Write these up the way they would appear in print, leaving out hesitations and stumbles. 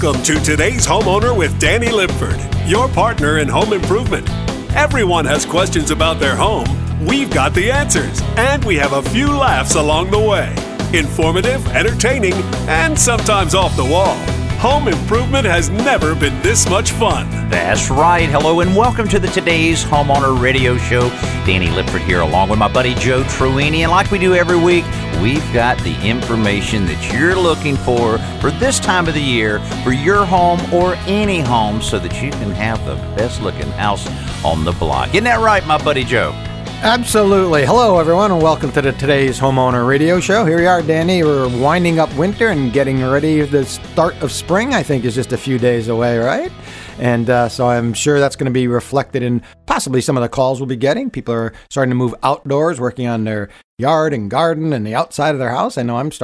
Welcome to Today's Homeowner with Danny Lipford, your partner in home improvement. Everyone has questions about their home. We've got the answers, and we have a few laughs along the way. Informative, entertaining, and sometimes off the wall. Home improvement has never been this much fun. That's right. Hello and welcome to the Today's Homeowner Radio Show. Danny Lipford here along with my buddy Joe Truini. And like we do every week, we've got the information that you're looking for this time of the year for your home or any home so that you can have the best looking house on the block. Isn't that right, my buddy Joe? Absolutely. Hello, everyone, and welcome to Today's Homeowner Radio Show. Here we are, Danny. We're winding up winter and getting ready. The start of spring, I think, is just a few days away, right? And so I'm sure that's going to be reflected in possibly some of the calls we'll be getting. People are starting to move outdoors, working on their yard and garden and the outside of their house. I know I'm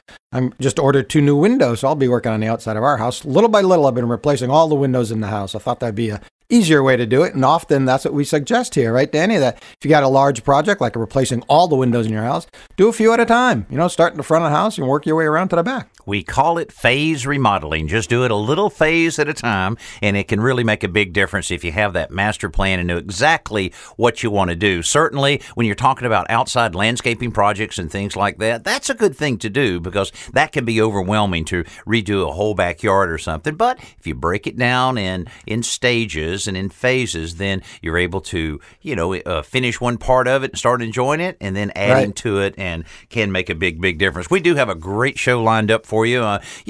just ordered 2 new windows, so I'll be working on the outside of our house. Little by little, I've been replacing all the windows in the house. I thought that'd be a easier way to do it, and often that's what we suggest here, right, Danny? That if you got a large project like replacing all the windows in your house, do a few at a time. You know, start in the front of the house and work your way around to the back. We call it phase remodeling. Just do it a little phase at a time, and it can really make a big difference if you have that master plan and know exactly what you want to do. Certainly, when you're talking about outside landscaping projects and things like that, that's a good thing to do because that can be overwhelming to redo a whole backyard or something. But if you break it down in stages and in phases, then you're able to, finish one part of it and start enjoying it, and then adding to it and can make a big difference. We do have a great show lined up for you.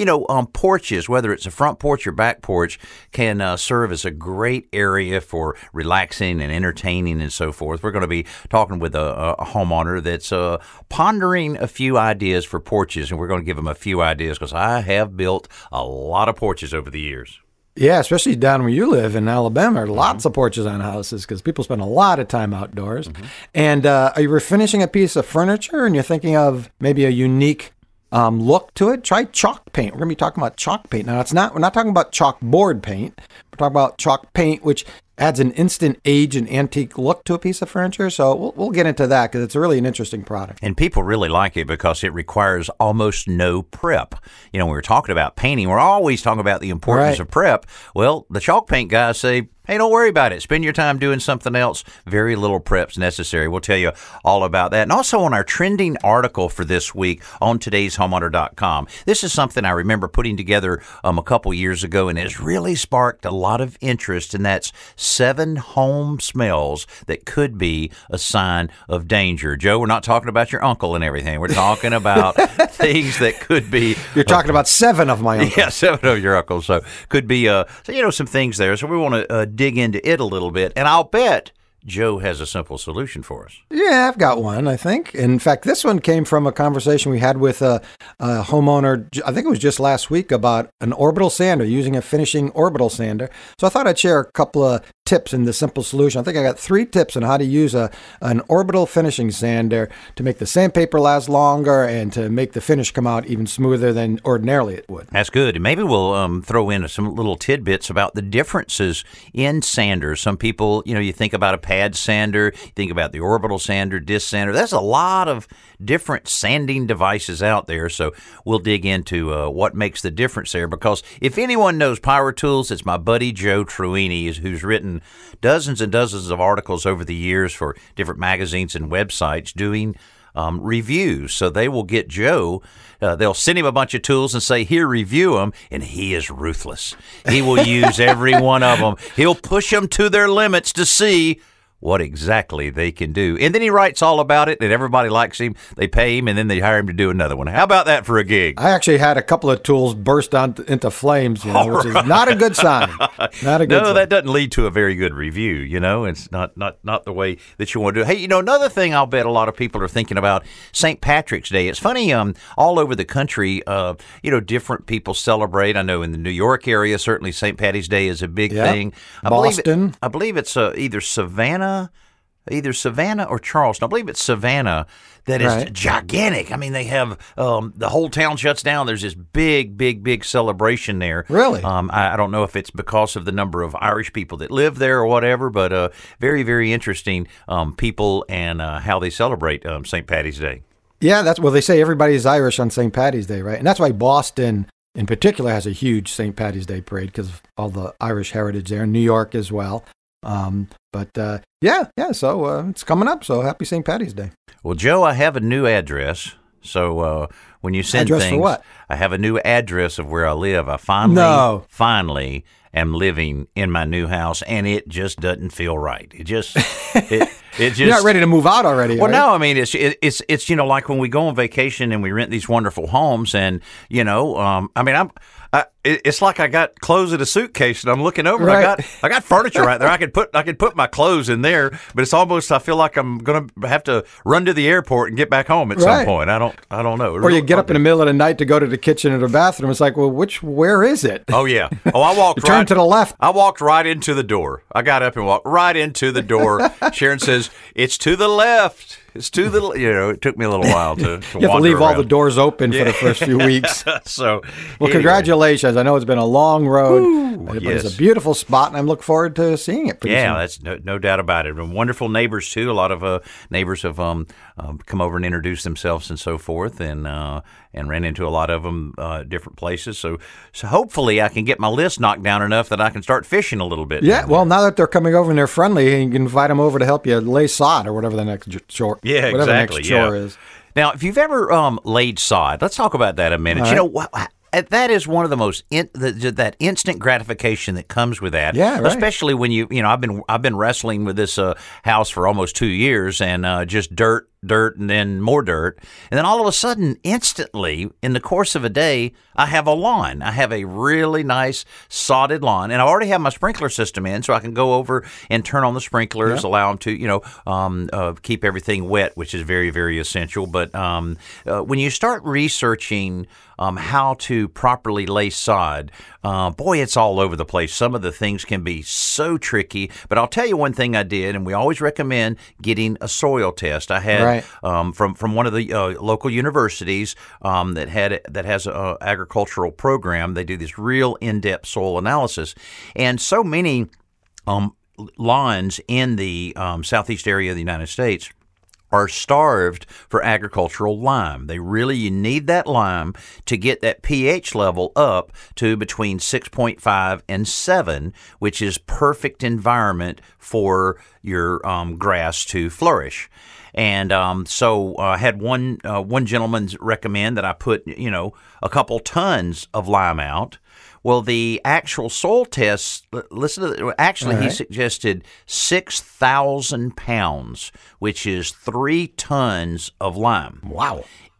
Porches, whether it's a front porch or back porch, can serve as a great area for relaxing and entertaining and so forth. We're going to be talking with a homeowner that's pondering a few ideas for porches, and we're going to give him a few ideas because I have built a lot of porches over the years. Yeah, especially down where you live in Alabama, there are lots of porches on houses because people spend a lot of time outdoors. And are you refinishing a piece of furniture and you're thinking of maybe a unique look to it? Try chalk paint. We're going to be talking about chalk paint. Now, we're not talking about chalkboard paint. We're talking about chalk paint, which adds an instant age and antique look to a piece of furniture. So we'll get into that because it's really an interesting product. And people really like it because it requires almost no prep. When we're talking about painting, we're always talking about the importance of prep. Well, the chalk paint guys say, hey, don't worry about it. Spend your time doing something else. Very little prep's necessary. We'll tell you all about that. And also on our trending article for this week on todayshomeowner.com. This is something I remember putting together a couple years ago, and it's really sparked a lot of interest, and that's 7 home smells that could be a sign of danger. Joe, we're not talking about your uncle and everything. We're talking about things that could be... You're talking about 7 of my uncles. Yeah, 7 of your uncles. So could be, some things there. So we want to dig into it a little bit, and I'll bet Joe has a simple solution for us. Yeah, I've got one, I think. In fact, this one came from a conversation we had with a homeowner, I think it was just last week, about an orbital sander, using a finishing orbital sander. So I thought I'd share a couple of tips in the simple solution. I think I got 3 tips on how to use an orbital finishing sander to make the sandpaper last longer and to make the finish come out even smoother than ordinarily it would. That's good. And maybe we'll throw in some little tidbits about the differences in sanders. Some people, you think about a pad sander, you think about the orbital sander, disc sander. There's a lot of different sanding devices out there, so we'll dig into what makes the difference there, because if anyone knows power tools, it's my buddy Joe Truini, who's written dozens and dozens of articles over the years for different magazines and websites doing reviews. So they will get Joe, they'll send him a bunch of tools and say, here, review them, and he is ruthless. He will use every one of them. He'll push them to their limits to see what exactly they can do. And then he writes all about it, and everybody likes him. They pay him, and then they hire him to do another one. How about that for a gig? I actually had a couple of tools burst into flames, which is not a good sign. Not a good sign. That doesn't lead to a very good review, It's not the way that you want to do it. Hey, another thing I'll bet a lot of people are thinking about, St. Patrick's Day. It's funny, all over the country, different people celebrate. I know in the New York area, certainly St. Patty's Day is a big thing. Boston. I believe it's either Savannah or Charleston. I believe it's Savannah that is gigantic. I mean, they have the whole town shuts down. There's this big celebration there. Really? I don't know if it's because of the number of Irish people that live there or whatever, but very, very interesting people and how they celebrate St. Patty's Day. Yeah, they say everybody's Irish on St. Patty's Day, right? And that's why Boston in particular has a huge St. Paddy's Day parade because of all the Irish heritage there. New York as well. So it's coming up. So happy St. Paddy's Day. Well, Joe, I have a new address. So when you send address things, for what? I have a new address of where I live. I finally am living in my new house, and it just doesn't feel right. It just You're not ready to move out already. Well, right? no, I mean it's like when we go on vacation and we rent these wonderful homes, and it's like I got clothes in a suitcase, and I'm looking over. Right. I got furniture right there. I could put my clothes in there, but it's almost I feel like I'm gonna have to run to the airport and get back home at some point. I don't know. Or you get up in the middle of the night to go to the kitchen or the bathroom. It's like, well, where is it? Oh yeah. Oh, I walked turn to the left. I walked right into the door. I got up and walked right into the door. Sharon says, "It's to the left." It's to the, it took me a little while to you have to leave around. all the doors open for the first few weeks. So, well, congratulations. I know it's been a long road, but yes. it's a beautiful spot, and I look forward to seeing it pretty soon. That's no doubt about it. And wonderful neighbors, too. A lot of neighbors have come over and introduced themselves and so forth, and ran into a lot of them different places. So hopefully I can get my list knocked down enough that I can start fishing a little bit. Yeah, well, now that they're coming over and they're friendly, you can invite them over to help you lay sod or whatever the next chore. Yeah, whatever exactly. The next chore is. Now, if you've ever laid sod, let's talk about that a minute. All You right. know, that is one of the most that instant gratification that comes with that. Yeah, right. Especially when I've been wrestling with this house for almost 2 years, and just dirt, and then more dirt, and then all of a sudden, instantly, in the course of a day, I have a lawn. I have a really nice sodded lawn, and I already have my sprinkler system in, so I can go over and turn on the sprinklers, allow them to keep everything wet, which is very, very essential. But when you start researching how to properly lay sod, boy, it's all over the place. Some of the things can be so tricky, but I'll tell you one thing I did, and we always recommend getting a soil test. I had from one of the local universities that has an agricultural program. They do this real in-depth soil analysis, and so many lawns in the southeast area of the United States are starved for agricultural lime. You need that lime to get that pH level up to between 6.5 and 7, which is perfect environment for your grass to flourish. And so I had one gentleman recommend that I put, a couple tons of lime out. Well, the actual soil test, he suggested 6,000 pounds, which is 3 tons of lime. Wow.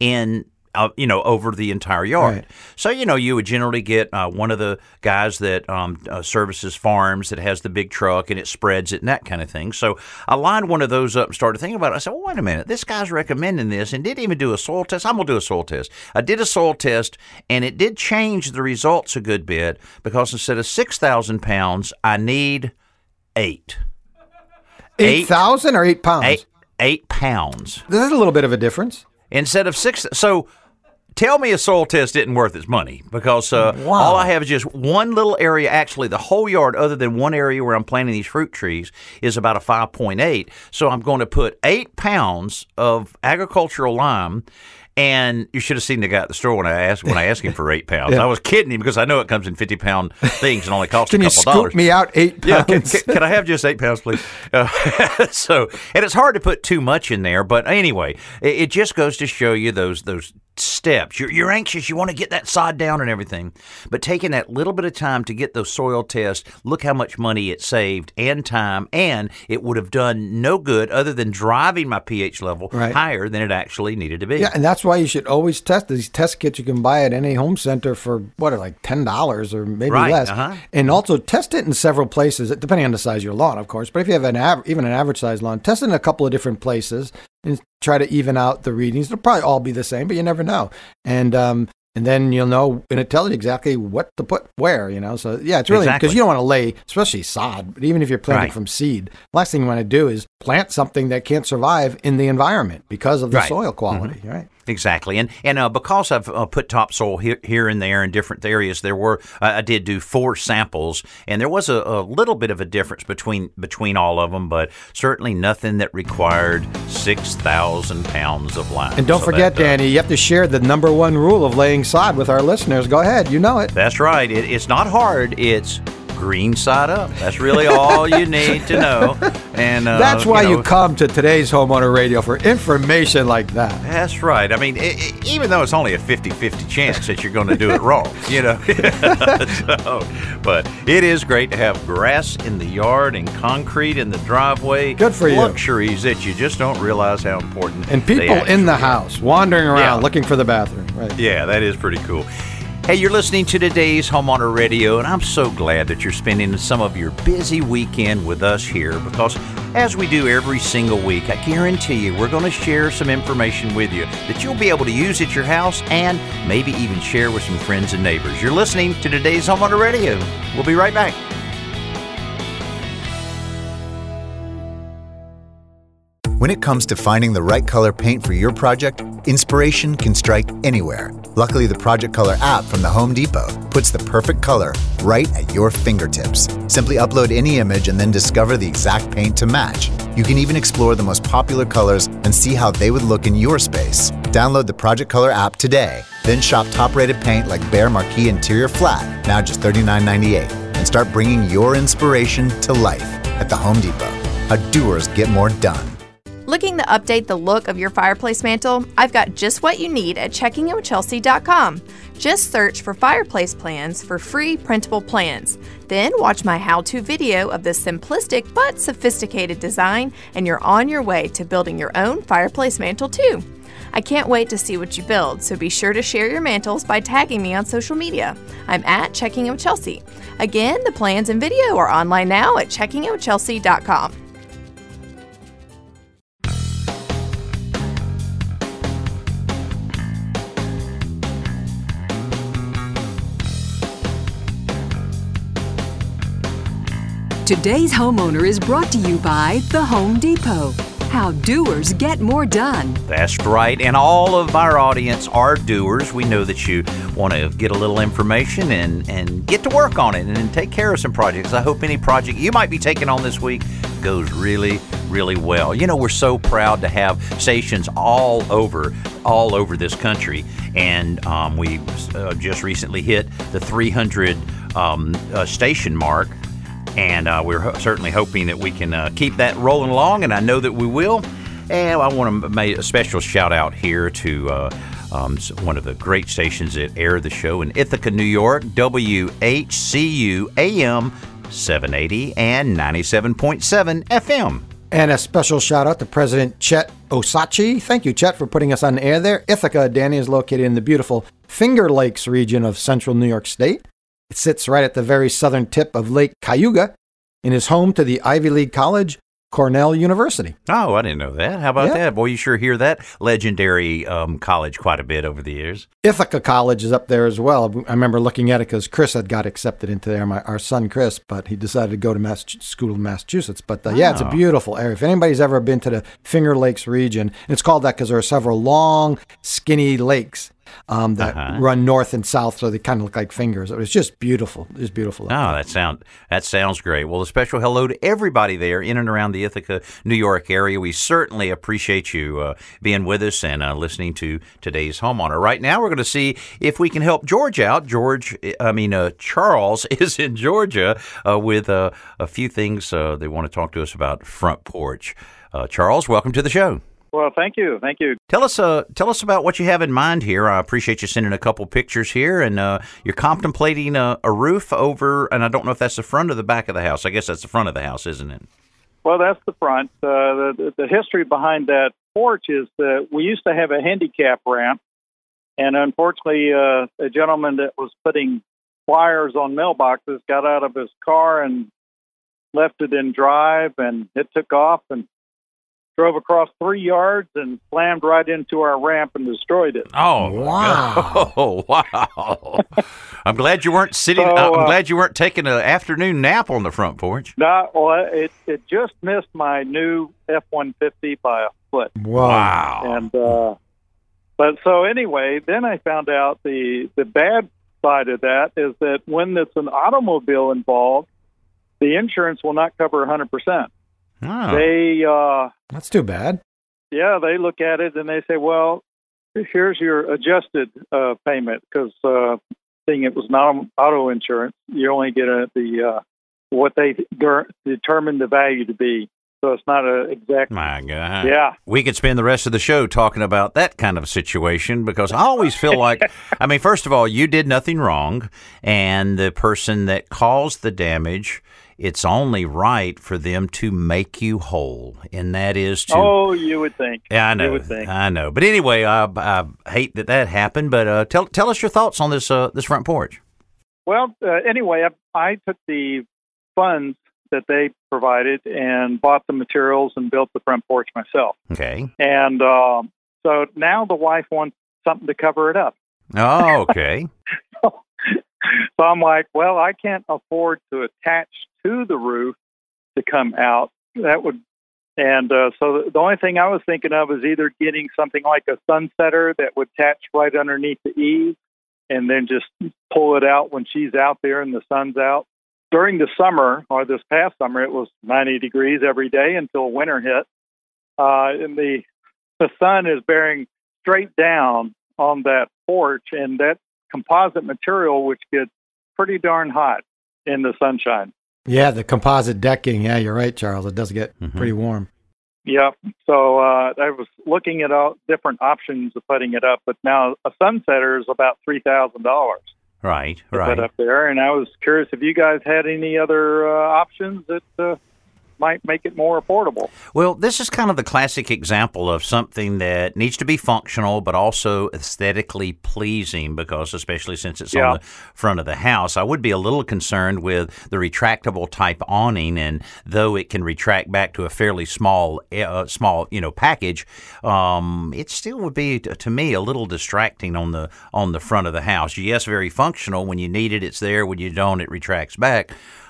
Over the entire yard. Right. So, you would generally get one of the guys that services farms that has the big truck and it spreads it and that kind of thing. So I lined one of those up and started thinking about it. I said, well, wait a minute. This guy's recommending this and didn't even do a soil test. I'm going to do a soil test. I did a soil test, and it did change the results a good bit because instead of 6,000 pounds, I need 8. 8,000 or 8 pounds? 8 pounds. There's a little bit of a difference. Instead of 6. So tell me a soil test isn't worth its money because all I have is just one little area. Actually, the whole yard, other than one area where I'm planting these fruit trees, is about a 5.8. So I'm going to put 8 pounds of agricultural lime. And you should have seen the guy at the store when I asked him for 8 pounds. Yeah. I was kidding him because I know it comes in 50-pound things and only costs Can a you couple scoop dollars. me out 8 pounds? Yeah, can I have just 8 pounds, please? And it's hard to put too much in there, but anyway, it just goes to show you those steps. You're anxious. You want to get that sod down and everything, but taking that little bit of time to get those soil tests, look how much money it saved and time, and it would have done no good other than driving my pH level higher than it actually needed to be. Yeah, and that's why you should always test these test kits you can buy at any home center for like $10 or maybe less. And also test it in several places, depending on the size of your lawn, of course. But if you have even an average size lawn, test it in a couple of different places and try to even out the readings. They'll probably all be the same, but you never know. And then you'll know, and it tells you exactly what to put where, So, yeah, it's really, because you don't want to lay, especially sod, but even if you're planting from seed, last thing you want to do is plant something that can't survive in the environment because of the soil quality, right? Exactly, and because I've put topsoil here and there in different areas, I did do 4 samples, and there was a little bit of a difference between all of them, but certainly nothing that required 6,000 pounds of lime. And don't forget, Danny, you have to share the number 1 rule of laying sod with our listeners. Go ahead, you know it. That's right. It's not hard. It's green side up. That's really all you need to know. And that's why you come to today's Homeowner Radio, for information like that. That's right. I mean, even though it's only a 50-50 chance that you're going to do it wrong, but it is great to have grass in the yard and concrete in the driveway. Good for you. Luxuries that you just don't realize how important. And people in the house wandering around looking for the bathroom. Right. Yeah, that is pretty cool. Hey, you're listening to today's Homeowner Radio, and I'm so glad that you're spending some of your busy weekend with us here, because as we do every single week, I guarantee you we're going to share some information with you that you'll be able to use at your house and maybe even share with some friends and neighbors. You're listening to today's Homeowner Radio. We'll be right back. When it comes to finding the right color paint for your project, inspiration can strike anywhere. Luckily, the Project Color app from the Home Depot puts the perfect color right at your fingertips. Simply upload any image and then discover the exact paint to match. You can even explore the most popular colors and see how they would look in your space. Download the Project Color app today. Then shop top-rated paint like Behr Marquee Interior Flat, now just $39.98, and start bringing your inspiration to life at the Home Depot. How doers get more done. Looking to update the look of your fireplace mantle? I've got just what you need at checkingitwithchelsea.com. Just search for fireplace plans for free printable plans. Then watch my how-to video of this simplistic but sophisticated design, and you're on your way to building your own fireplace mantle too. I can't wait to see what you build, so be sure to share your mantles by tagging me on social media. I'm at Checking It with Chelsea. Again, the plans and video are online now at checkingitwithchelsea.com. Today's Homeowner is brought to you by The Home Depot. How doers get more done. That's right. And all of our audience are doers. We know that you want to get a little information and get to work on it and take care of some projects. I hope any project you might be taking on this week goes really, really well. You know, we're so proud to have stations all over this country. And we just recently hit the 300 station mark. And we're certainly hoping that we can keep that rolling along, and I know that we will. And I want to make a special shout out here to one of the great stations that air the show in Ithaca, New York, WHCU AM 780 and 97.7 FM. And a special shout out to President Chet Osachi. Thank you, Chet, for putting us on the air there. Ithaca, Danny, is located in the beautiful Finger Lakes region of central New York State. It sits right at the very southern tip of Lake Cayuga and is home to the Ivy League college, Cornell University. Oh, I didn't know that. How about that? Boy, you sure hear that legendary college quite a bit over the years. Ithaca College is up there as well. I remember looking at it because Chris had got accepted into there, our son Chris, but he decided to go to school in Massachusetts. But it's a beautiful area. If anybody's ever been to the Finger Lakes region, it's called that because there are several long, skinny lakes that run north and south, so they kind of look like fingers. It was just beautiful. It was beautiful. Oh, that sounds great. Well, a special hello to everybody there in and around the Ithaca, New York area. We certainly appreciate you being with us and listening to today's Homeowner. Right now, we're going to see if we can help George out. Charles is in Georgia with a few things they want to talk to us about front porch. Charles, welcome to the show. Well, thank you. Tell us about what you have in mind here. I appreciate you sending a couple pictures here, and you're contemplating a roof over, and I don't know if that's the front or the back of the house. I guess that's the front of the house, isn't it? Well, that's the front. The history behind that porch is that we used to have a handicap ramp, and unfortunately, a gentleman that was putting flyers on mailboxes got out of his car and left it in drive, and it took off and drove across 3 yards and slammed right into our ramp and destroyed it. Oh, wow. Oh, wow. I'm glad you weren't sitting. I'm glad you weren't taking an afternoon nap on the front porch. No, well, it just missed my new F-150 by a foot. Wow. And But so anyway, then I found out the bad side of that is that when it's an automobile involved, the insurance will not cover 100%. Oh. They That's too bad. yeah, they look at it and they say, well, here's your adjusted payment because seeing it was not auto insurance, you only get the what they determine the value to be. So it's not an exact. My God. Yeah. We could spend the rest of the show talking about that kind of situation because I always feel like, I mean, first of all, you did nothing wrong. And the person that caused the damage, it's only right for them to make you whole. And that is to. Oh, you would think. Yeah, I know. You would think. I know. But anyway, I hate that happened. But tell us your thoughts on this front porch. Well, anyway, I took the funds that they provided and bought the materials and built the front porch myself. Okay. And so now the wife wants something to cover it up. Oh, okay. So I'm like, well, I can't afford to attach to the roof to come out. That would, and so the only thing I was thinking of is either getting something like a sunsetter that would attach right underneath the eave and then just pull it out when she's out there and the sun's out. During the summer, or this past summer, it was 90 degrees every day until winter hit. And the sun is bearing straight down on that porch, and that composite material, which gets pretty darn hot in the sunshine. Yeah, the composite decking. Yeah, you're right, Charles. It does get pretty warm. Yep. So I was looking at all different options of putting it up, but now a sunsetter is about $3,000. Right, Put right. up there, and I was curious if you guys had any other options that might make it more affordable. Well, this is kind of the classic example of something that needs to be functional, but also aesthetically pleasing, because especially since it's on the front of the house, I would be a little concerned with the retractable type awning, and though it can retract back to a fairly small, package, it still would be, to me, a little distracting on the front of the house. Yes, very functional. When you need it, it's there. When you don't, it retracts back.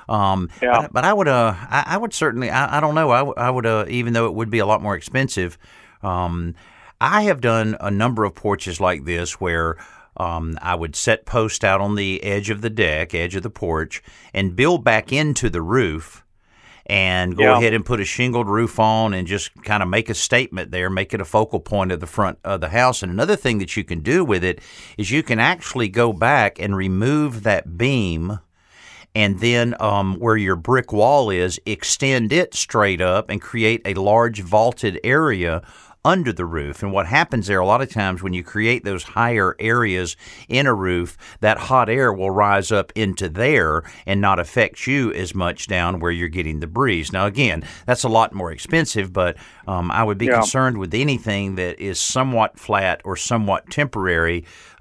But I would certainly, I don't know, I would, even though it would be a lot more expensive, I have done a number of porches like this where I would set posts out on the edge of the deck, edge of the porch, and build back into the roof and go ahead and put a shingled roof on and just kind of make a statement there, make it a focal point of the front of the house. And another thing that you can do with it is you can actually go back and remove that beam, and then where your brick wall is, extend it straight up and create a large vaulted area under the roof. And what happens there, a lot of times when you create those higher areas in a roof, that hot air will rise up into there and not affect you as much down where you're getting the breeze. Now, again, that's a lot more expensive, but I would be concerned with anything that is somewhat flat or somewhat temporary,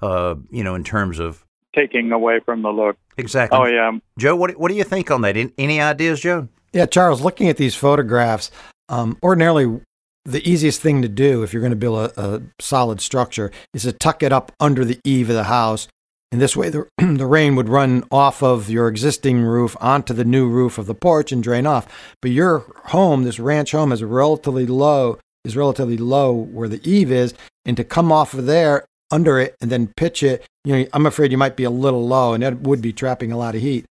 in terms of taking away from the look. Exactly. Oh, yeah. Joe, what do you think on that? Any ideas, Joe? Yeah, Charles, looking at these photographs, ordinarily the easiest thing to do if you're going to build a solid structure is to tuck it up under the eave of the house. And this way the rain would run off of your existing roof onto the new roof of the porch and drain off. But your home, this ranch home, is relatively low where the eave is, and to come off of there under it and then pitch it, I'm afraid you might be a little low, and that would be trapping a lot of heat.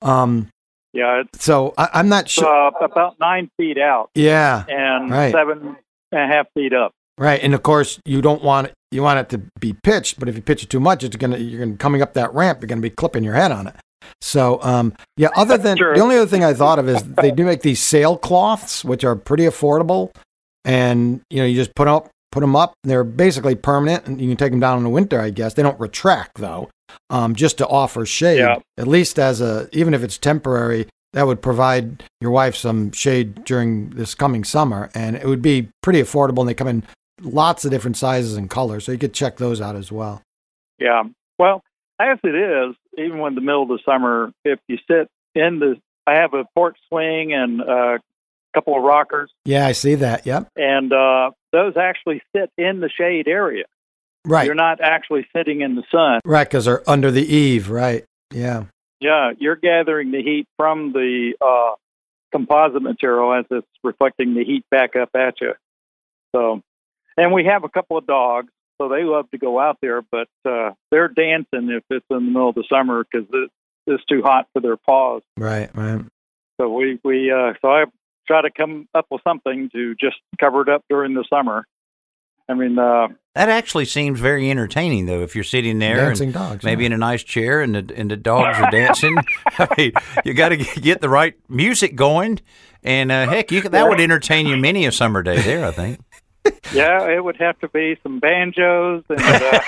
So I'm not sure. About 9 feet out. Yeah. And 7.5 feet up. Right. And of course, you want it to be pitched, but if you pitch it too much, you're coming up that ramp, you're going to be clipping your head on it. So, other than the only other thing I thought of is they do make these sailcloths, which are pretty affordable. And, you just put them up. They're basically permanent, and you can take them down in the winter, I guess. They don't retract, though, just to offer shade. Yeah. At least even if it's temporary, that would provide your wife some shade during this coming summer. And it would be pretty affordable, and they come in lots of different sizes and colors, so you could check those out as well. Yeah. Well, as it is, even when the middle of the summer, if you sit I have a porch swing and a couple of rockers. Yeah, I see that. Yep. And those actually sit in the shade area. Right. You're not actually sitting in the sun. Right, because they're under the eave. Right. Yeah. Yeah, you're gathering the heat from the composite material as it's reflecting the heat back up at you. So, and we have a couple of dogs, so they love to go out there. But they're dancing if it's in the middle of the summer because it's too hot for their paws. Right. So so I try to come up with something to just cover it up during the summer. I mean, that actually seems very entertaining, though. If you're sitting there, dancing and dogs, maybe in a nice chair, and the dogs are dancing, I mean, you got to get the right music going, and heck, that would entertain you many a summer day there, I think. Yeah, it would have to be some banjos and.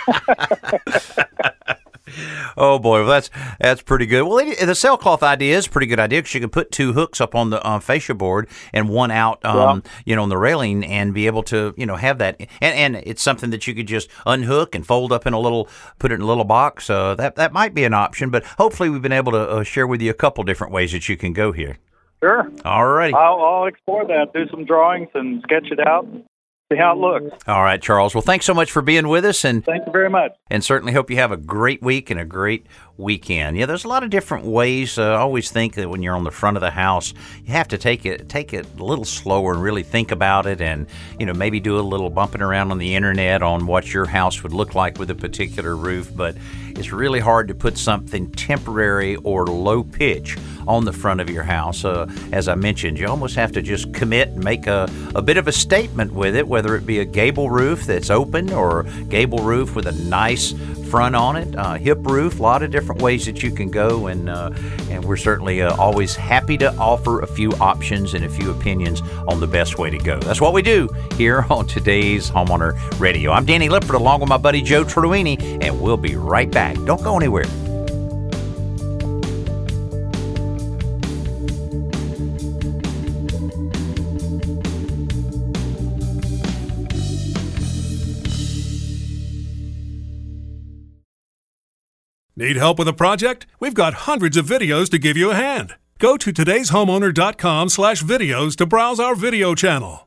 Oh boy, well, that's pretty good. Well, the sailcloth idea is a pretty good idea because you can put 2 hooks up on the fascia board and one out, on the railing, and be able to, have that. And it's something that you could just unhook and fold up put it in a little box. That might be an option, but hopefully we've been able to share with you a couple different ways that you can go here. Sure. All righty. I'll explore that, do some drawings and sketch it out. See how it looks. All right, Charles. Well, thanks so much for being with us, and thank you very much. And certainly hope you have a great week and a great weekend. Yeah, there's a lot of different ways. I always think that when you're on the front of the house, you have to take it a little slower and really think about it, and maybe do a little bumping around on the internet on what your house would look like with a particular roof. But it's really hard to put something temporary or low pitch on the front of your house. As I mentioned, you almost have to just commit and make a bit of a statement with it, whether it be a gable roof that's open or a gable roof with a nice front on it, hip roof, a lot of different ways that you can go, and we're certainly always happy to offer a few options and a few opinions on the best way to go. That's what we do here on today's Homeowner Radio. I'm Danny Lipford along with my buddy Joe Truini, and we'll be right back. Don't go anywhere. Need help with a project? We've got hundreds of videos to give you a hand. Go to todayshomeowner.com/videos to browse our video channel.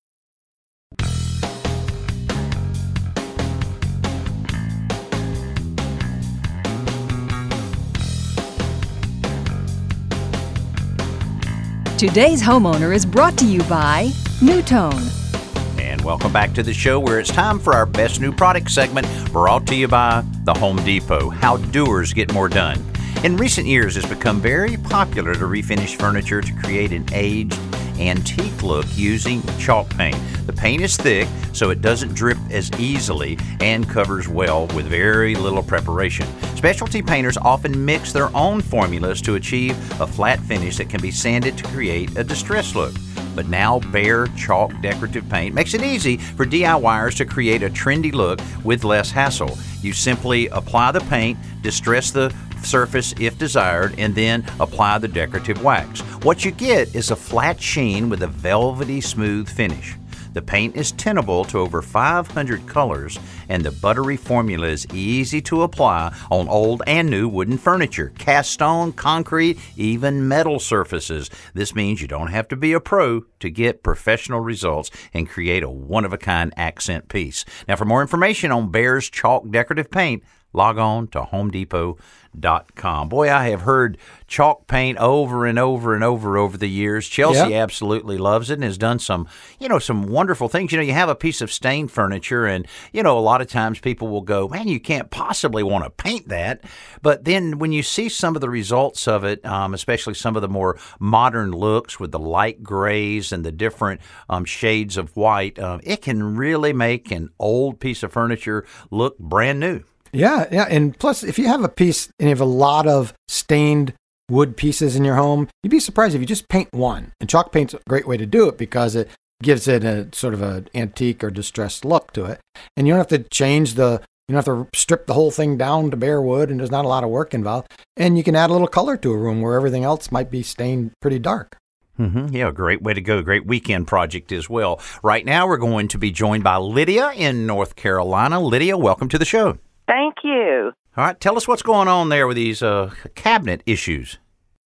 Today's Homeowner is brought to you by Newtone. And welcome back to the show where it's time for our Best New Product segment, brought to you by The Home Depot. How doers get more done. In recent years, it's become very popular to refinish furniture to create an aged, antique look using chalk paint. The paint is thick, so it doesn't drip as easily and covers well with very little preparation. Specialty painters often mix their own formulas to achieve a flat finish that can be sanded to create a distressed look. But now Behr Chalk Decorative Paint makes it easy for DIYers to create a trendy look with less hassle. You simply apply the paint, distress the surface if desired, and then apply the decorative wax. What you get is a flat sheen with a velvety smooth finish. The paint is tintable to over 500 colors, and the buttery formula is easy to apply on old and new wooden furniture, cast stone, concrete, even metal surfaces. This means you don't have to be a pro to get professional results and create a one-of-a-kind accent piece. Now, for more information on Behr's Chalk Decorative Paint, log on to HomeDepot.com. Boy, I have heard chalk paint over and over and over the years. Chelsea absolutely loves it and has done some wonderful things. You have a piece of stained furniture, and, a lot of times people will go, man, you can't possibly want to paint that. But then when you see some of the results of it, especially some of the more modern looks with the light grays and the different shades of white, it can really make an old piece of furniture look brand new. Yeah, and plus, if you have a piece and you have a lot of stained wood pieces in your home, you'd be surprised if you just paint one. And chalk paint's a great way to do it because it gives it a sort of an antique or distressed look to it. And you don't have to you don't have to strip the whole thing down to bare wood, and there's not a lot of work involved. And you can add a little color to a room where everything else might be stained pretty dark. Yeah, a great way to go. Great weekend project as well. Right now, we're going to be joined by Lydia in North Carolina. Lydia, welcome to the show. Thank you. All right, tell us what's going on there with these cabinet issues.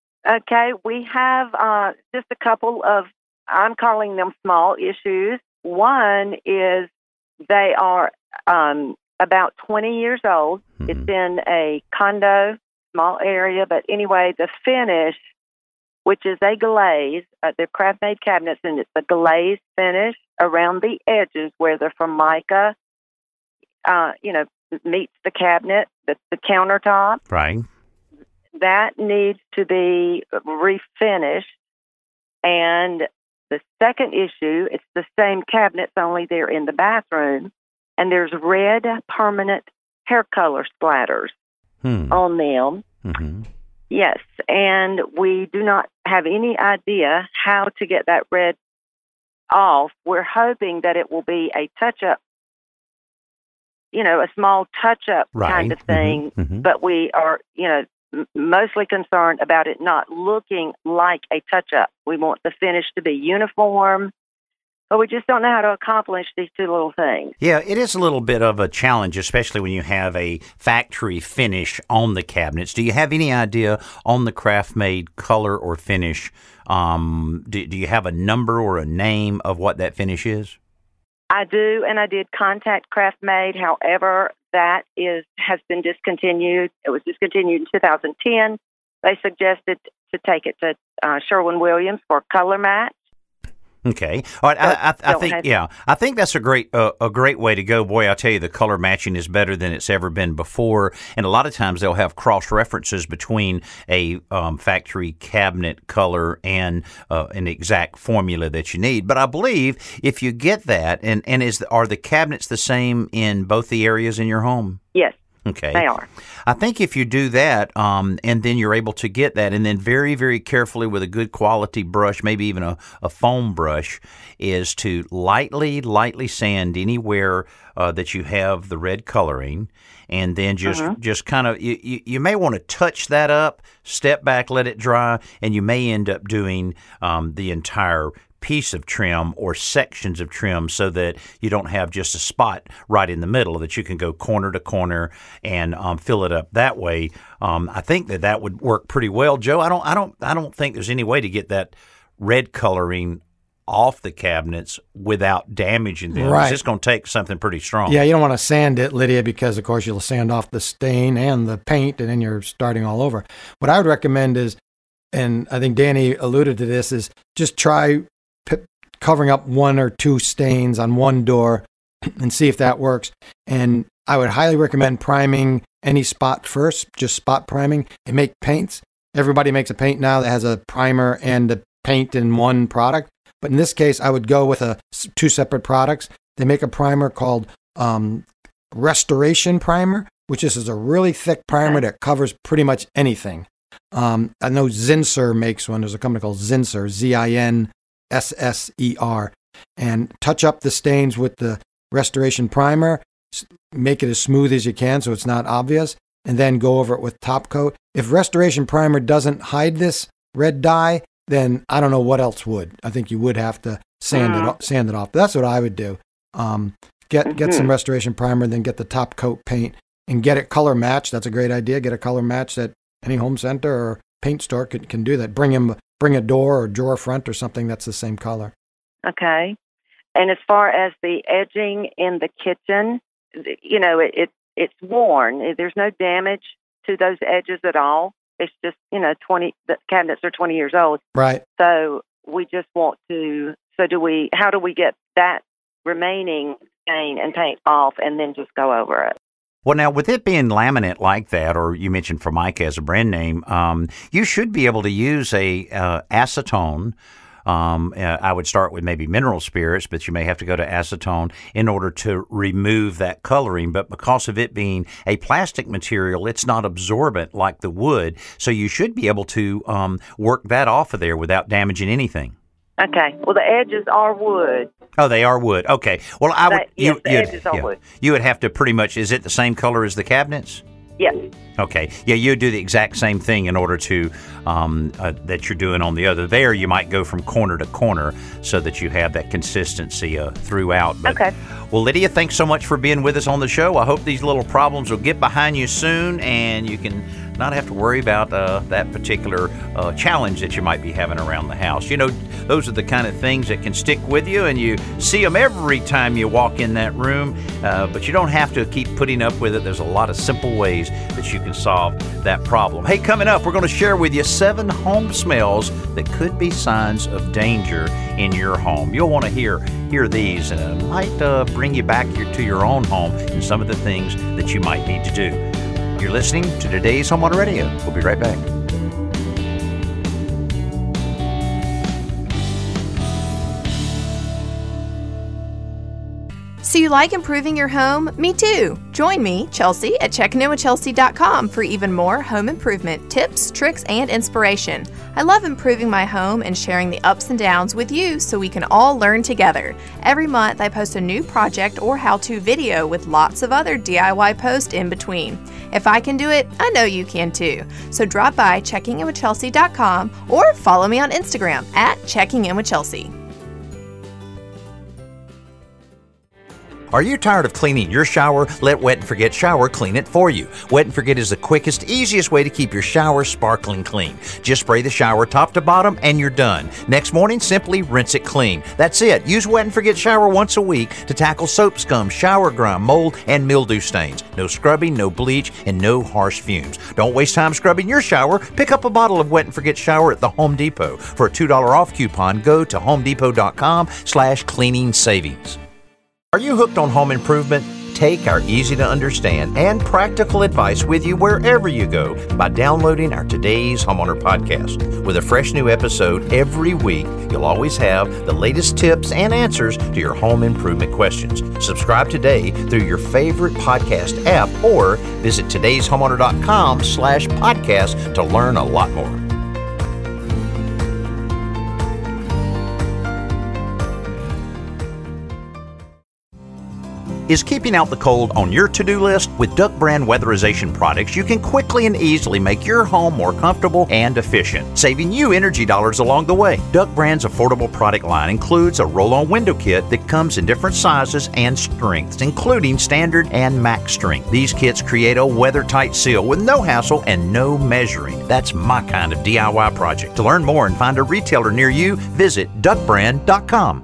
Okay, we have just a couple of, I'm calling them small issues. One is they are about 20 years old. Mm-hmm. It's in a condo, small area, but anyway, the finish, which is a glaze, they're craft-made cabinets, and it's a glazed finish around the edges where they're from mica. meets the cabinet, the countertop. Right. That needs to be refinished. And the second issue, it's the same cabinets, only they're in the bathroom, and there's red permanent hair color splatters on them. Mm-hmm. Yes, and we do not have any idea how to get that red off. We're hoping that it will be a touch-up, a small touch-up kind of thing, but we are, mostly concerned about it not looking like a touch-up. We want the finish to be uniform, but we just don't know how to accomplish these two little things. Yeah, it is a little bit of a challenge, especially when you have a factory finish on the cabinets. Do you have any idea on the craft-made color or finish? Do you have a number or a name of what that finish is? I do, and I did contact Craft-Made. However, that has been discontinued. It was discontinued in 2010. They suggested to take it to Sherwin-Williams for color match. Okay. All right. I think that's a great way to go. Boy, I'll tell you, the color matching is better than it's ever been before. And a lot of times they'll have cross references between a factory cabinet color and an exact formula that you need. But I believe if you get that, are the cabinets the same in both the areas in your home? Yes. Okay. They are. I think if you do that, and then you're able to get that, and then very, very carefully with a good quality brush, maybe even a foam brush, is to lightly sand anywhere that you have the red coloring, and then just kind of, you may want to touch that up, step back, let it dry, and you may end up doing the entire piece of trim or sections of trim so that you don't have just a spot right in the middle, that you can go corner to corner and fill it up that way. I think that would work pretty well, Joe. I don't think there's any way to get that red coloring off the cabinets without damaging them. Right. It's just going to take something pretty strong. Yeah, you don't want to sand it, Lydia, because of course you'll sand off the stain and the paint, and then you're starting all over. What I would recommend is, and I think Danny alluded to this, is just try covering up one or two stains on one door and see if that works. And I would highly recommend priming any spot first, just spot priming, and make paints. Everybody makes a paint now that has a primer and a paint in one product. But in this case, I would go with two separate products. They make a primer called Restoration Primer, which is a really thick primer that covers pretty much anything. I know Zinsser makes one. There's a company called Zinsser, Zinsser, and touch up the stains with the Restoration Primer, make it as smooth as you can so it's not obvious, and then go over it with top coat. If Restoration Primer doesn't hide this red dye, then I don't know what else would. I think you would have to sand it off. But that's what I would do. Get some Restoration Primer, then get the top coat paint and get it color matched. That's a great idea. Get a color match that any home center or paint store can do that. Bring a door or drawer front or something that's the same color. Okay. And as far as the edging in the kitchen, it's worn. There's no damage to those edges at all. It's just, the cabinets are 20 years old. Right. So we just want to, how do we get that remaining stain and paint off and then just go over it? Well, now, with it being laminate like that, or you mentioned Formica as a brand name, you should be able to use a acetone. I would start with maybe mineral spirits, but you may have to go to acetone in order to remove that coloring. But because of it being a plastic material, it's not absorbent like the wood, so you should be able to work that off of there without damaging anything. Okay. Well, the edges are wood. Oh, they are wood. Okay. Well, I would. The edges are wood. You would have to pretty much. Is it the same color as the cabinets? Yes. Okay. Yeah, you do the exact same thing in order to that you're doing on the other. There, you might go from corner to corner so that you have that consistency throughout. But, okay. Well, Lydia, thanks so much for being with us on the show. I hope these little problems will get behind you soon, and you can not have to worry about that particular challenge that you might be having around the house. Those are the kind of things that can stick with you, and you see them every time you walk in that room, but you don't have to keep putting up with it. There's a lot of simple ways that you can can solve that problem. Hey, coming up, we're going to share with you 7 home smells that could be signs of danger in your home. You'll want to hear these, and it might bring you back to your own home and some of the things that you might need to do. You're listening to today's Homeowner Radio. We'll be right back. So you like improving your home? Me too. Join me, Chelsea, at checkingInWithChelsea.com for even more home improvement tips, tricks, and inspiration. I love improving my home and sharing the ups and downs with you so we can all learn together. Every month I post a new project or how-to video with lots of other DIY posts in between. If I can do it, I know you can too. So drop by checkingInWithChelsea.com or follow me on Instagram at checkingInWithChelsea. Are you tired of cleaning your shower? Let Wet and Forget Shower clean it for you. Wet and Forget is the quickest, easiest way to keep your shower sparkling clean. Just spray the shower top to bottom and you're done. Next morning, simply rinse it clean. That's it. Use Wet and Forget Shower once a week to tackle soap scum, shower grime, mold, and mildew stains. No scrubbing, no bleach, and no harsh fumes. Don't waste time scrubbing your shower. Pick up a bottle of Wet and Forget Shower at the Home Depot. For a $2 off coupon, go to homedepot.com/cleaning savings. Are you hooked on home improvement? Take our easy-to-understand and practical advice with you wherever you go by downloading our Today's Homeowner podcast. With a fresh new episode every week, you'll always have the latest tips and answers to your home improvement questions. Subscribe today through your favorite podcast app or visit todayshomeowner.com/podcast to learn a lot more. Is keeping out the cold on your to-do list? With Duck Brand weatherization products, you can quickly and easily make your home more comfortable and efficient, saving you energy dollars along the way. Duck Brand's affordable product line includes a roll-on window kit that comes in different sizes and strengths, including standard and max strength. These kits create a weather-tight seal with no hassle and no measuring. That's my kind of DIY project. To learn more and find a retailer near you, visit duckbrand.com.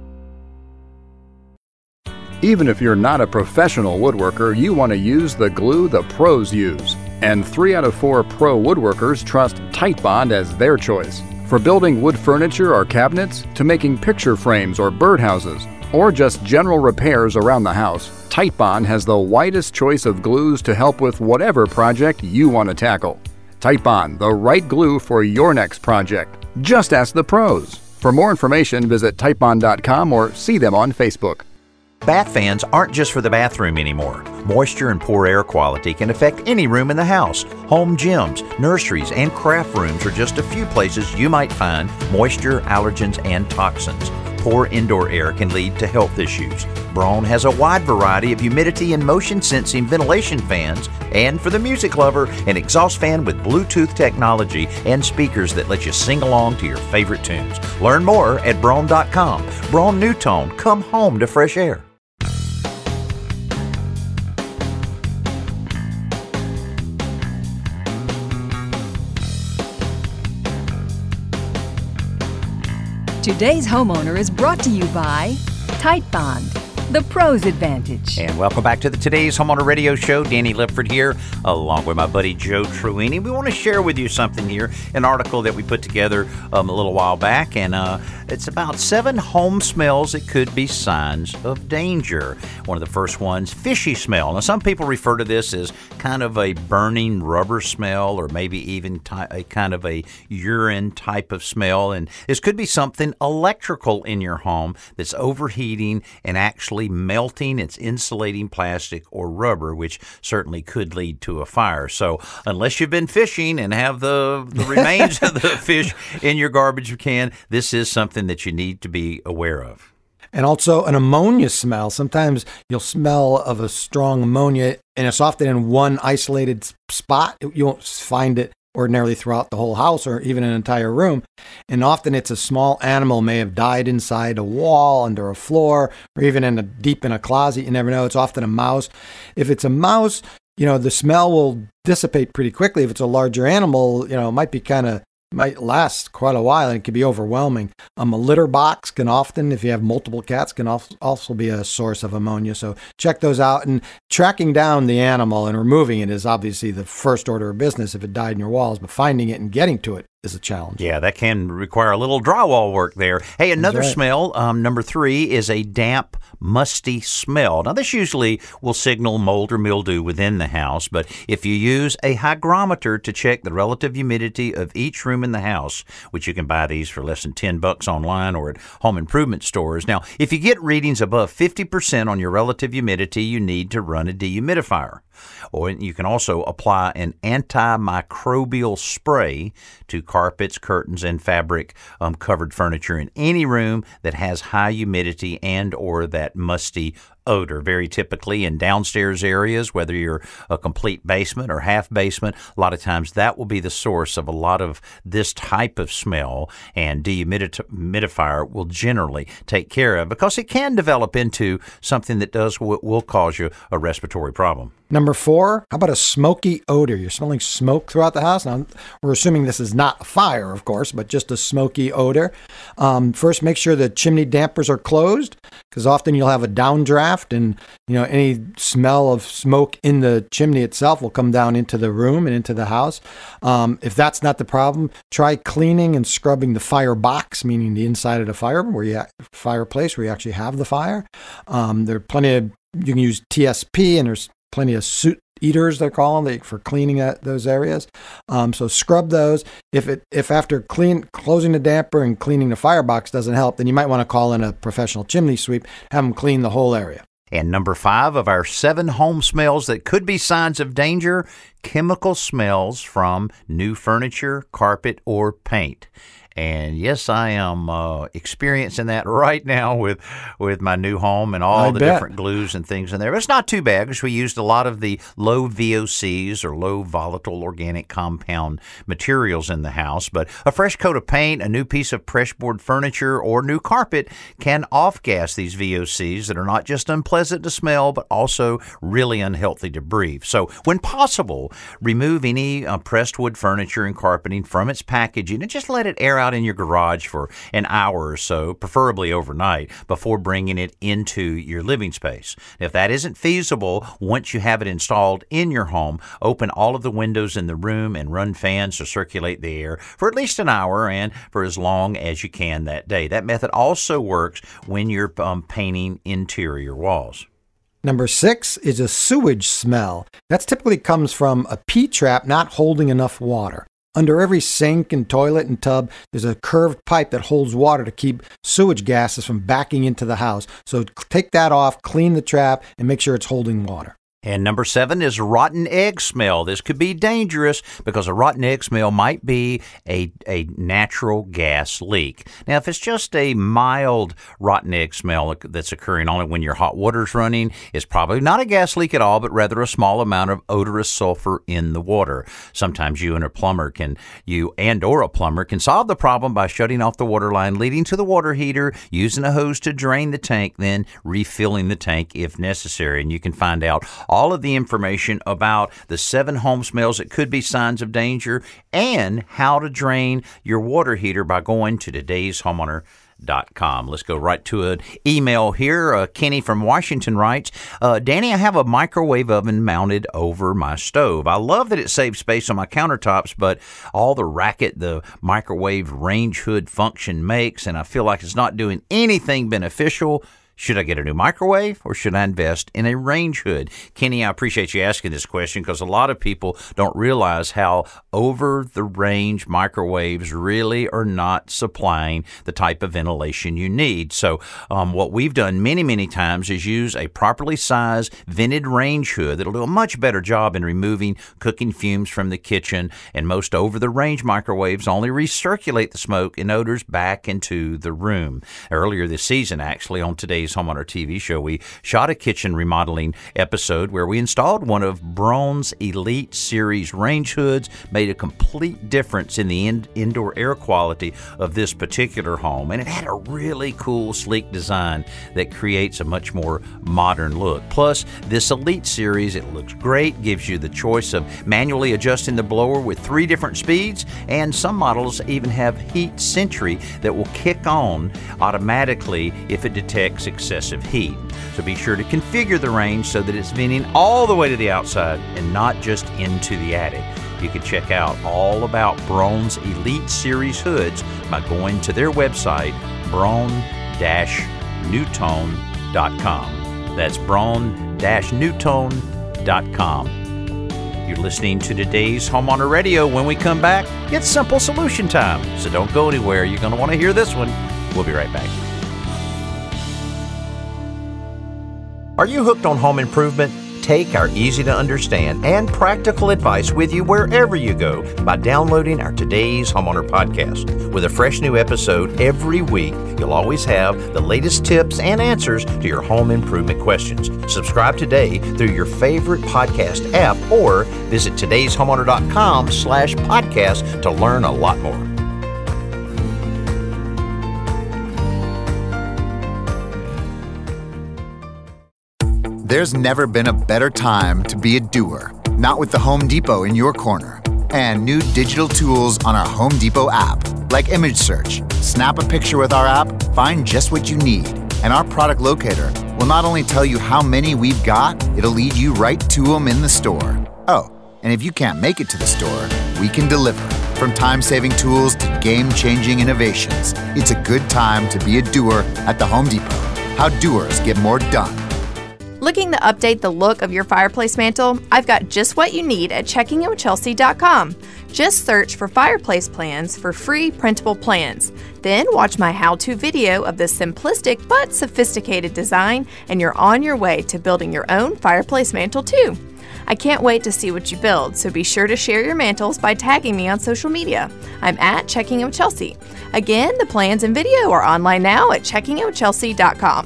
Even if you're not a professional woodworker, you want to use the glue the pros use. And 3 out of 4 pro woodworkers trust Titebond as their choice. For building wood furniture or cabinets, to making picture frames or birdhouses, or just general repairs around the house, Titebond has the widest choice of glues to help with whatever project you want to tackle. Titebond, the right glue for your next project. Just ask the pros. For more information, visit Titebond.com or see them on Facebook. Bath fans aren't just for the bathroom anymore. Moisture and poor air quality can affect any room in the house. Home gyms, nurseries, and craft rooms are just a few places you might find moisture, allergens, and toxins. Poor indoor air can lead to health issues. Braun has a wide variety of humidity and motion sensing ventilation fans, and for the music lover, an exhaust fan with Bluetooth technology and speakers that let you sing along to your favorite tunes. Learn more at Braun.com. Braun New Tone, come home to fresh air. Today's Homeowner is brought to you by Titebond, the pros advantage. And welcome back to the Today's Homeowner Radio Show. Danny Lipford here, along with my buddy Joe Truini. We want to share with you something here, an article that we put together a little while back, and it's about 7 home smells that could be signs of danger. One of the first ones, fishy smell. Now, some people refer to this as kind of a burning rubber smell, or maybe even a kind of a urine type of smell. And this could be something electrical in your home that's overheating and actually melting its insulating plastic or rubber, which certainly could lead to a fire. So unless you've been fishing and have the remains of the fish in your garbage can, this is something that you need to be aware of. And also an ammonia smell. Sometimes you'll smell of a strong ammonia, and it's often in one isolated spot. You won't find it ordinarily throughout the whole house or even an entire room. And often it's a small animal, may have died inside a wall, under a floor, or even deep in a closet. You never know. It's often a mouse. If it's a mouse, the smell will dissipate pretty quickly. If it's a larger animal, it might be kind of might last quite a while, and it can be overwhelming. A litter box can often, if you have multiple cats, can also be a source of ammonia. So check those out. And tracking down the animal and removing it is obviously the first order of business if it died in your walls, but finding it and getting to it is a challenge. Yeah, that can require a little drywall work there. Hey, another smell, number 3, is a damp, musty smell. Now, this usually will signal mold or mildew within the house, but if you use a hygrometer to check the relative humidity of each room in the house, which you can buy these for less than $10 online or at home improvement stores. Now, if you get readings above 50% on your relative humidity, you need to run a dehumidifier. Or you can also apply an antimicrobial spray to carpets, curtains, and fabric covered furniture in any room that has high humidity and or that musty odor. Very typically in downstairs areas, whether you're a complete basement or half basement, a lot of times that will be the source of a lot of this type of smell, and dehumidifier will generally take care of, because it can develop into something that will cause you a respiratory problem. Number 4, how about a smoky odor? You're smelling smoke throughout the house. Now, we're assuming this is not a fire, of course, but just a smoky odor. First, make sure the chimney dampers are closed, because often you'll have a downdraft, and any smell of smoke in the chimney itself will come down into the room and into the house. If that's not the problem, try cleaning and scrubbing the firebox, meaning the inside of the fireplace where you actually have the fire. There are plenty of, you can use TSP, and there's plenty of soot eaters, they call them, for cleaning those areas. So scrub those. If after closing the damper and cleaning the firebox doesn't help, then you might want to call in a professional chimney sweep, have them clean the whole area. And number 5 of our 7 home smells that could be signs of danger, chemical smells from new furniture, carpet, or paint. And yes, I am experiencing that right now with my new home and all the different glues and things in there. But it's not too bad, because we used a lot of the low VOCs, or low volatile organic compound materials in the house. But a fresh coat of paint, a new piece of pressboard furniture, or new carpet can off-gas these VOCs that are not just unpleasant to smell, but also really unhealthy to breathe. So when possible, remove any pressed wood furniture and carpeting from its packaging and just let it air out in your garage for an hour or so, preferably overnight, before bringing it into your living space. If that isn't feasible, once you have it installed in your home, open all of the windows in the room and run fans to circulate the air for at least an hour and for as long as you can that day. That method also works when you're painting interior walls. Number 6 is a sewage smell. That typically comes from a P-trap not holding enough water. Under every sink and toilet and tub, there's a curved pipe that holds water to keep sewage gases from backing into the house. So take that off, clean the trap, and make sure it's holding water. And number 7 is rotten egg smell. This could be dangerous because a rotten egg smell might be a natural gas leak. Now, if it's just a mild rotten egg smell that's occurring only when your hot water's running, it's probably not a gas leak at all, but rather a small amount of odorous sulfur in the water. Sometimes you and a plumber can solve the problem by shutting off the water line leading to the water heater, using a hose to drain the tank, then refilling the tank if necessary. And you can find out all of the information about the 7 home smells that could be signs of danger and how to drain your water heater by going to todayshomeowner.com. Let's go right to an email here. Kenny from Washington writes, Danny, I have a microwave oven mounted over my stove. I love that it saves space on my countertops, but all the racket the microwave range hood function makes, and I feel like it's not doing anything beneficial. Should I get a new microwave, or should I invest in a range hood? Kenny, I appreciate you asking this question, because a lot of people don't realize how over-the-range microwaves really are not supplying the type of ventilation you need. So what we've done many, many times is use a properly sized vented range hood that'll do a much better job in removing cooking fumes from the kitchen, and most over-the-range microwaves only recirculate the smoke and odors back into the room. Earlier this season, actually, on today's Today's Homeowner TV show, we shot a kitchen remodeling episode where we installed one of Braun's Elite Series range hoods, made a complete difference in the indoor air quality of this particular home, and it had a really cool, sleek design that creates a much more modern look. Plus, this Elite Series, it looks great, gives you the choice of manually adjusting the blower with 3 different speeds, and some models even have heat sentry that will kick on automatically if it detects excessive heat. So be sure to configure the range so that it's venting all the way to the outside and not just into the attic. You can check out all about Braun's Elite Series hoods by going to their website, braun-newtone.com. That's braun-newtone.com. You're listening to today's Homeowner Radio. When we come back, it's Simple Solution time. So don't go anywhere. You're going to want to hear this one. We'll be right back. Are you hooked on home improvement? Take our easy-to-understand and practical advice with you wherever you go by downloading our Today's Homeowner podcast. With a fresh new episode every week, you'll always have the latest tips and answers to your home improvement questions. Subscribe today through your favorite podcast app or visit todayshomeowner.com/podcast to learn a lot more. There's never been a better time to be a doer, not with the Home Depot in your corner. And new digital tools on our Home Depot app, like image search. Snap a picture with our app, find just what you need. And our product locator will not only tell you how many we've got, it'll lead you right to them in the store. Oh, and if you can't make it to the store, we can deliver. From time-saving tools to game-changing innovations, it's a good time to be a doer at the Home Depot. How doers get more done. Looking to update the look of your fireplace mantle? I've got just what you need at checkingitwithchelsea.com. Just search for fireplace plans for free printable plans. Then watch my how-to video of this simplistic but sophisticated design, and you're on your way to building your own fireplace mantle too. I can't wait to see what you build, so be sure to share your mantles by tagging me on social media. I'm at Checking It with Chelsea. Again, the plans and video are online now at checkingitwithchelsea.com.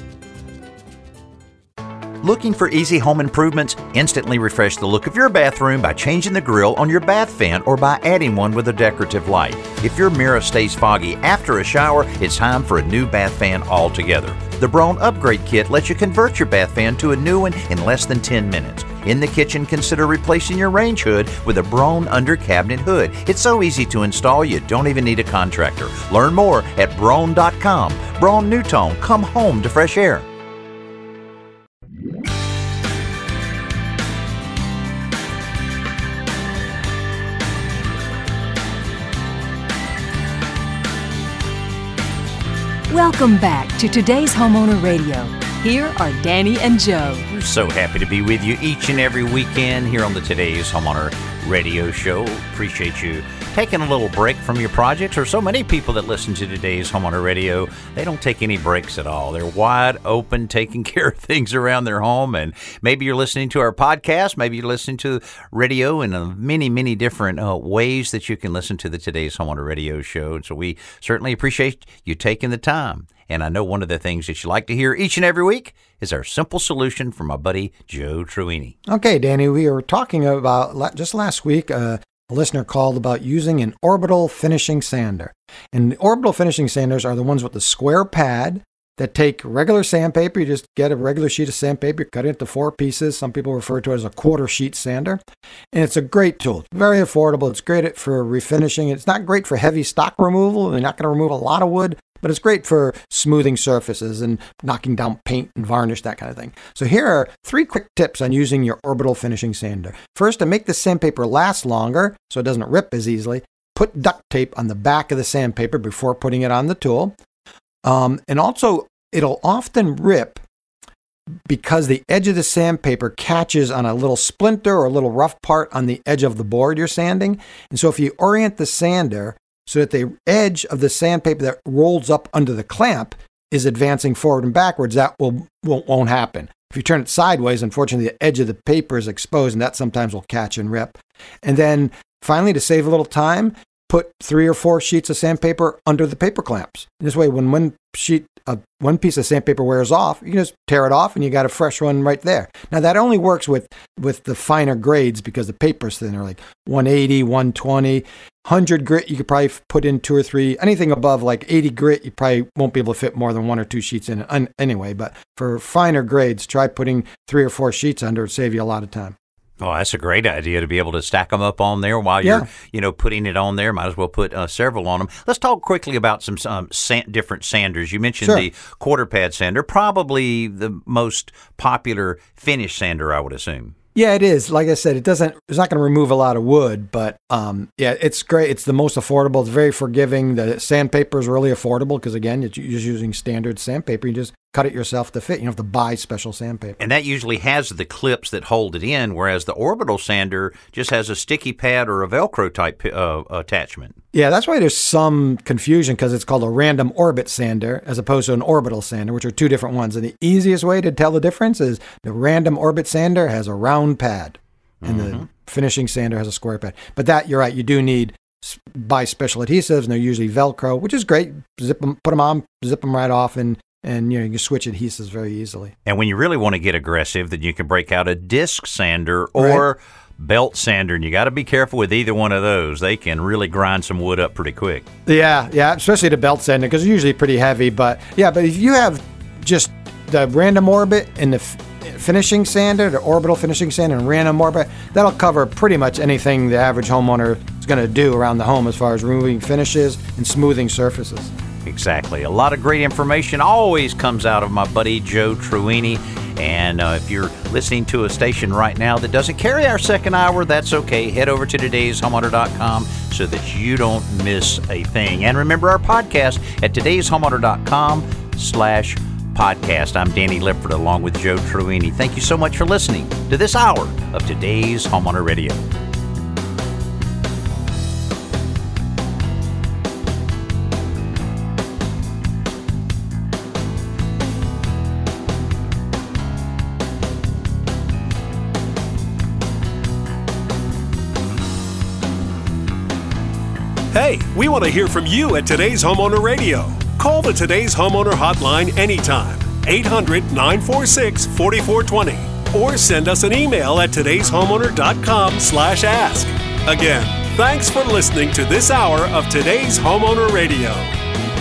Looking for easy home improvements? Instantly refresh the look of your bathroom by changing the grill on your bath fan or by adding one with a decorative light. If your mirror stays foggy after a shower, it's time for a new bath fan altogether. The Braun Upgrade Kit lets you convert your bath fan to a new one in less than 10 minutes. In the kitchen, consider replacing your range hood with a Braun under cabinet hood. It's so easy to install, you don't even need a contractor. Learn more at braun.com. Braun Newtone, come home to fresh air. Welcome back to today's Homeowner Radio. Here are Danny and Joe. We're so happy to be with you each and every weekend here on the Today's Homeowner Radio Show. Appreciate you taking a little break from your projects. Or so many people that listen to Today's Homeowner Radio, they don't take any breaks at all. They're wide open, taking care of things around their home. And maybe you're listening to our podcast. Maybe you're listening to radio in many, many different ways that you can listen to the Today's Homeowner Radio Show. And so we certainly appreciate you taking the time. And I know one of the things that you like to hear each and every week is our simple solution from my buddy Joe Truini. Okay, Danny, we were talking about, just last week, a listener called about using an orbital finishing sander. And the orbital finishing sanders are the ones with the square pad that take regular sandpaper. You just get a regular sheet of sandpaper, cut it into 4 pieces. Some people refer to it as a quarter sheet sander. And it's a great tool. It's very affordable. It's great for refinishing. It's not great for heavy stock removal. They're not going to remove a lot of wood, but it's great for smoothing surfaces and knocking down paint and varnish, that kind of thing. So here are 3 quick tips on using your orbital finishing sander. First, to make the sandpaper last longer so it doesn't rip as easily, put duct tape on the back of the sandpaper before putting it on the tool. And also, it'll often rip because the edge of the sandpaper catches on a little splinter or a little rough part on the edge of the board you're sanding. And so if you orient the sander so that the edge of the sandpaper that rolls up under the clamp is advancing forward and backwards, that won't happen. If you turn it sideways, unfortunately, the edge of the paper is exposed, and that sometimes will catch and rip. And then finally, to save a little time, put 3 or 4 sheets of sandpaper under the paper clamps. This way, when one piece of sandpaper wears off, you can just tear it off and you got a fresh one right there. Now, that only works with the finer grades because the paper's thinner, like 180, 120, 100 grit, you could probably put in 2 or 3. Anything above like 80 grit, you probably won't be able to fit more than 1 or 2 sheets in it anyway. But for finer grades, try putting 3 or 4 sheets under. It'll save you a lot of time. Oh, that's a great idea to be able to stack them up on there while you're, putting it on there. Might as well put several on them. Let's talk quickly about some different sanders. You mentioned the quarter pad sander, probably the most popular finish sander, I would assume. Yeah, it is. Like I said, it's not going to remove a lot of wood, but it's great. It's the most affordable. It's very forgiving. The sandpaper is really affordable because, again, you're just using standard sandpaper. You just cut it yourself to fit. You don't have to buy special sandpaper. And that usually has the clips that hold it in, whereas the orbital sander just has a sticky pad or a Velcro type attachment. Yeah, that's why there's some confusion because it's called a random orbit sander as opposed to an orbital sander, which are 2 different ones. And the easiest way to tell the difference is the random orbit sander has a round pad and the finishing sander has a square pad. But that, you're right, you do need buy special adhesives, and they're usually Velcro, which is great. Zip them, put them on, zip them right off, and you can switch adhesives very easily. And when you really want to get aggressive, then you can break out a disc sander or belt sander, and you got to be careful with either one of those. They can really grind some wood up pretty quick. Yeah, especially the belt sander because they're usually pretty heavy. But if you have just the random orbit and the finishing sander, the orbital finishing sander and random orbit, that'll cover pretty much anything the average homeowner is going to do around the home as far as removing finishes and smoothing surfaces. Exactly. A lot of great information always comes out of my buddy Joe Truini. And if you're listening to a station right now that doesn't carry our second hour, that's okay. Head over to todayshomeowner.com so that you don't miss a thing. And remember our podcast at todayshomeowner.com/podcast. I'm Danny Lipford along with Joe Truini. Thank you so much for listening to this hour of Today's Homeowner Radio. Hey, we want to hear from you at Today's Homeowner Radio. Call the Today's Homeowner hotline anytime, 800-946-4420, or send us an email at todayshomeowner.com/ask. Again, thanks for listening to this hour of Today's Homeowner Radio.